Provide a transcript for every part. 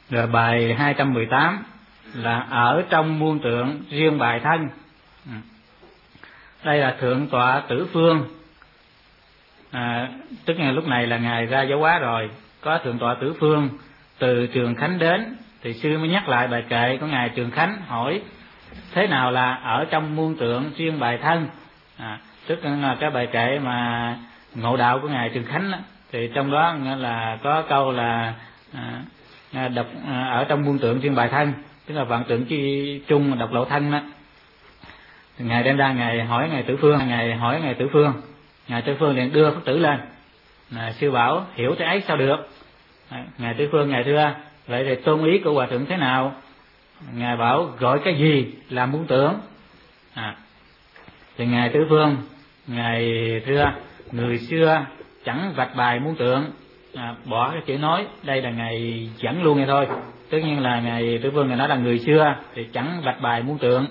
Rồi bài 218 là ở trong muôn tượng riêng bài thân. Đây là thượng tọa Tử Phương, tức là lúc này là ngài ra giáo hóa rồi, có thượng tọa Tử Phương từ Trường Khánh đến, thì sư mới nhắc lại bài kệ của ngài Trường Khánh, hỏi thế nào là ở trong muôn tượng riêng bài thân. Tức là cái bài kệ mà ngộ đạo của ngài Trường Khánh đó, thì trong đó là có câu là đọc ở trong muôn tượng riêng bài thân, tức là vạn tượng chi chung độc lộ thân đó. Thì ngài đem ra ngài hỏi ngài Tử Phương, ngài Tử Phương liền đưa Phật tử lên. Sư bảo hiểu thế ấy sao được. Ngài Tử Phương ngài thưa vậy thì tôn ý của hòa thượng thế nào? Ngài bảo gọi cái gì là muôn tượng. Thì ngài Tử Phương ngài thưa người xưa chẳng vạch bài muôn tượng, bỏ cái chữ nói, đây là ngài dẫn luôn nghe thôi. Tất nhiên là ngài Tử Phương ngài nói là người xưa thì chẳng vạch bài muôn tượng.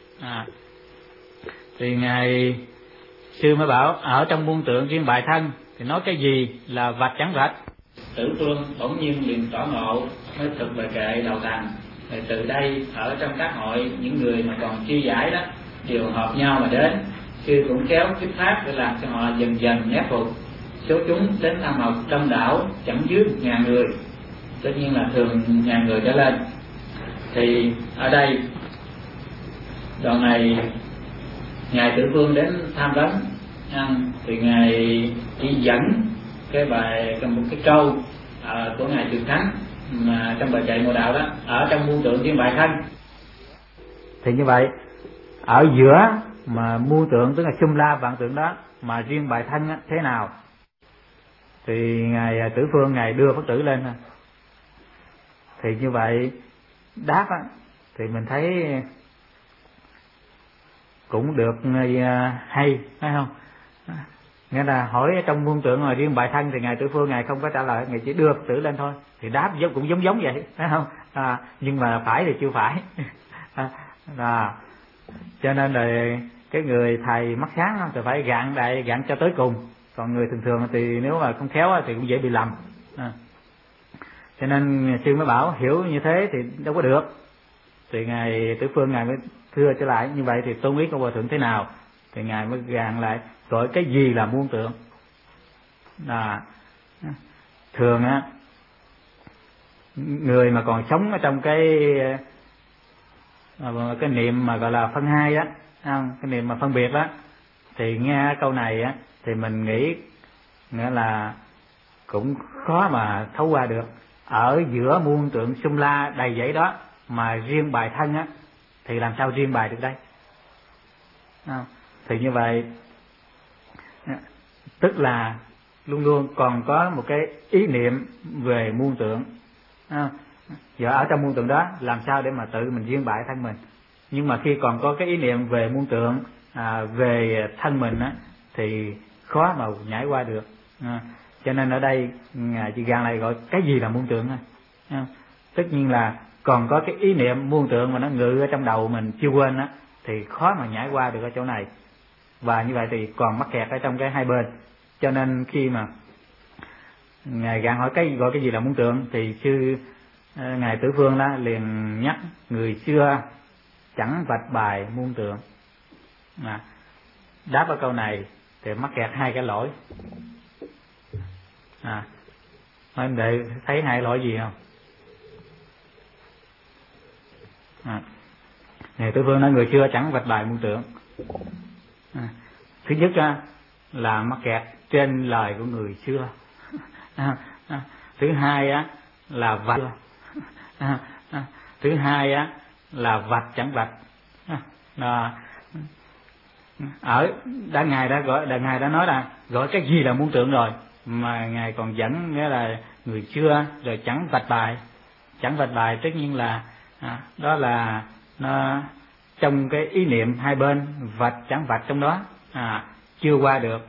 Thì ngài sư mới bảo ở trong muôn tượng riêng bài thân thì nói cái gì là vạch chẳng vạch. Tử Phương bỗng nhiên liền tỏ ngộ, mới thực bài kệ đầu thành. Thì từ đây ở trong các hội những người mà còn chưa giải đó đều hợp nhau mà đến, sư cũng kéo thuyết pháp để làm cho họ dần dần nhét phục. Số chúng đến tham học đông đảo chẳng dưới 1.000 người, tất nhiên là thường 1.000 người trở lên. Thì ở đây đoạn này ngài Tử Phương đến tham vấn, thì ngài chỉ dẫn cái bài một cái câu của ngài Trường Khánh mà trong bài kệ ngộ đạo đó, ở trong muôn tượng riêng bài thân. Thì như vậy ở giữa mà muôn tượng tức là sum la vạn tượng đó mà riêng bài thân á, thế nào? Thì ngài Tử Phương ngài đưa Phật tử lên. Thì như vậy đáp á, thì mình thấy cũng được hay, phải không? Nghĩa là hỏi trong muôn tượng mà riêng bài thân thì ngài Tử Phương ngài không có trả lời, ngài chỉ đưa Phật tử lên thôi. Thì đáp cũng giống vậy, phải không? Nhưng mà phải thì chưa phải. Cho nên là cái người thầy mắt sáng thì phải gạn cho tới cùng, còn người thường thì nếu mà không khéo thì cũng dễ bị lầm. Cho nên sư mới bảo hiểu như thế thì đâu có được. Thì ngài Tử Phương ngài mới thưa trở lại như vậy thì tôn ý của hòa thượng thế nào? Thì ngài mới gạn lại gọi cái gì là muôn tượng. Thường á, người mà còn sống ở trong cái niệm mà gọi là phân hai á, cái niệm mà phân biệt đó, thì nghe câu này á thì mình nghĩ nghĩa là cũng khó mà thấu qua được. Ở giữa muôn tượng sum la đầy dẫy đó mà riêng bài thân á thì làm sao riêng bài được đây? Thì như vậy tức là luôn luôn còn có một cái ý niệm về muôn tượng. Giờ ở trong muôn tượng đó làm sao để mà tự mình riêng bài thân mình? Nhưng mà khi còn có cái ý niệm về muôn tượng, về thân mình á, thì khó mà nhảy qua được. Cho nên ở đây ngài chỉ gạn lại gọi cái gì là muôn tượng thôi. Tất nhiên là còn có cái ý niệm muôn tượng mà nó ngự ở trong đầu mình chưa quên á, thì khó mà nhảy qua được ở chỗ này. Và như vậy thì còn mắc kẹt ở trong cái hai bên. Cho nên khi mà ngài gạn hỏi gọi cái gì là muôn tượng thì ngài Tử Phương đó liền nhắc người xưa chẳng vạch bài muôn tượng. Đáp vào câu này thì mắc kẹt hai cái lỗi. Anh đệ thấy hai lỗi gì không? Ngài Tử Phương nói người xưa chẳng vạch bài muôn tượng. Thứ nhất là mắc kẹt trên lời của người xưa. Thứ hai là vạch. Thứ hai là vạch chẳng vạch. Ngài đã nói là gọi cái gì là muôn tượng rồi, mà ngài còn dẫn nghĩa là người xưa rồi chẳng vạch bài. Tất nhiên là đó là nó trong cái ý niệm hai bên vạch chẳng vạch trong đó chưa qua được.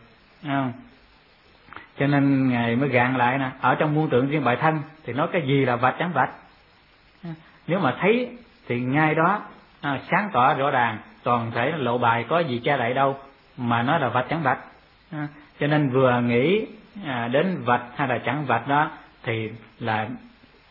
Cho nên ngài mới gạn lại nè, ở trong muôn tượng riêng bài thân thì nói cái gì là vạch chẳng vạch. Nếu mà thấy thì ngay đó sáng tỏ rõ ràng, toàn thể lộ bài có gì che đậy đâu mà nói là vạch chẳng vạch. Cho nên vừa nghĩ đến vạch hay là chẳng vạch đó thì là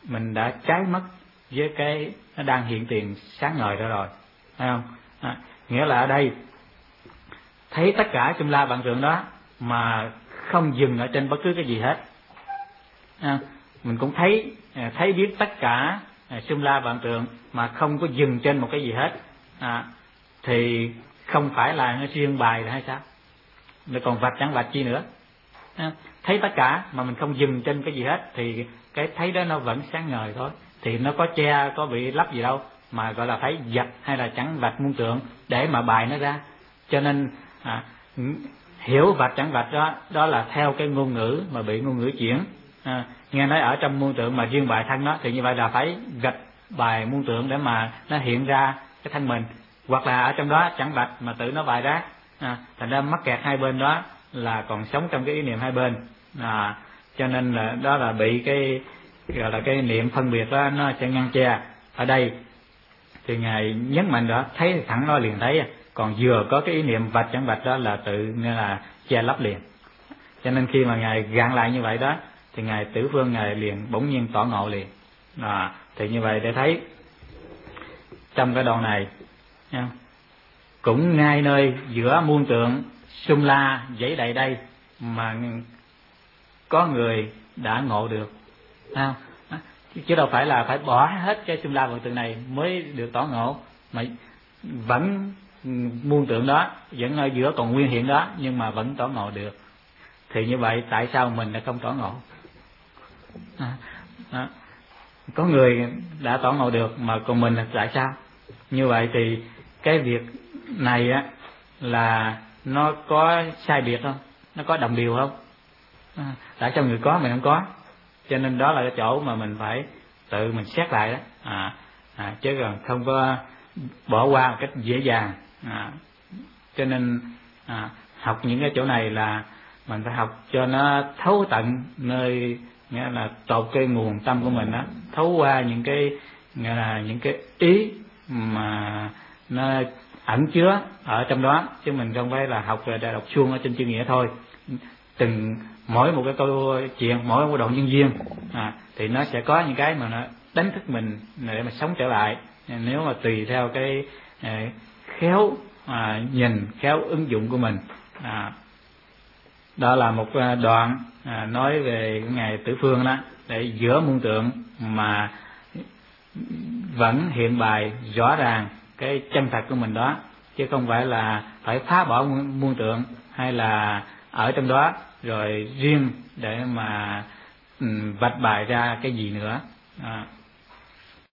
mình đã trái mất với cái nó đang hiện tiền sáng ngời đó rồi, phải không? Nghĩa là ở đây thấy tất cả xung la vạn tượng đó mà không dừng ở trên bất cứ cái gì hết. Mình cũng thấy biết tất cả xung la vạn tượng mà không có dừng trên một cái gì hết, thì không phải là nó riêng bài là hay sao? Nó còn vạch chẳng vạch chi nữa. Thấy tất cả mà mình không dừng trên cái gì hết thì cái thấy đó nó vẫn sáng ngời thôi. Thì nó có che, có bị lấp gì đâu mà gọi là phải vạch hay là chẳng vạch muôn tượng để mà bài nó ra. Cho nên hiểu vạch chẳng vạch đó là theo cái ngôn ngữ mà bị ngôn ngữ chuyển. Nghe nói ở trong muôn tượng mà riêng bài thân đó thì như vậy là phải gạch bài muôn tượng để mà nó hiện ra cái thân mình, hoặc là ở trong đó chẳng vạch mà tự nó bài ra. Thành ra mắc kẹt hai bên đó là còn sống trong cái ý niệm hai bên. Cho nên là đó là bị cái gọi là cái niệm phân biệt đó nó sẽ ngăn che. Ở đây thì ngài nhấn mạnh đó, thấy thẳng nó liền thấy, còn vừa có cái ý niệm vạch chẳng vạch đó là tự nên là che lấp liền. Cho nên khi mà ngài gạn lại như vậy đó thì ngài Tử Phương ngài liền bỗng nhiên tỏ ngộ liền. Thì như vậy để thấy trong cái đoạn này cũng ngay nơi giữa muôn tượng xung la dãy đầy đây mà có người đã ngộ được, chứ đâu phải là phải bỏ hết cái xung la vạn tượng này mới được tỏ ngộ, mà vẫn muôn tượng đó vẫn ở giữa còn nguyên hiện đó nhưng mà vẫn tỏ ngộ được. Thì như vậy tại sao mình lại không tỏ ngộ? Có người đã tỏ ngộ được mà còn mình là tại sao? Như vậy thì cái việc này á là nó có sai biệt không? Nó có đồng điều không? Tại sao người có mình không có? Cho nên đó là cái chỗ mà mình phải tự mình xét lại đó. Chứ còn không có bỏ qua một cách dễ dàng. Cho nên học những cái chỗ này là mình phải học cho nó thấu tận nơi, nghĩa là tột cái nguồn tâm của mình đó, thấu qua những cái nghĩa là những cái ý mà nó ẩn chứa ở trong đó, chứ mình không phải là học rồi đọc suông ở trên chữ nghĩa thôi. Từng mỗi một cái câu chuyện, mỗi một đoạn nhân duyên thì nó sẽ có những cái mà nó đánh thức mình để mà sống trở lại, nếu mà tùy theo cái khéo nhìn, khéo ứng dụng của mình. Đó là một đoạn nói về ngài Tử Phương đó, để giữa muôn tượng mà vẫn hiện bày rõ ràng cái chân thật của mình đó, chứ không phải là phải phá bỏ muôn tượng hay là ở trong đó rồi riêng để mà vạch bài ra cái gì nữa.